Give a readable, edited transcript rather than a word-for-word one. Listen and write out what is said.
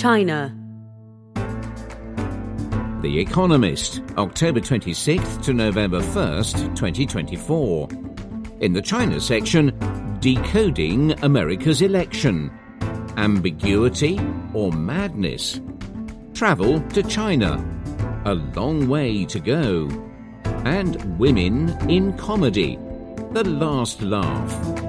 China. The Economist, October 26th to November 1st, 2024. In the China section, Decoding America's Election. Ambiguity or madness? Travel to China. A long way to go. And women in comedy. The last laugh.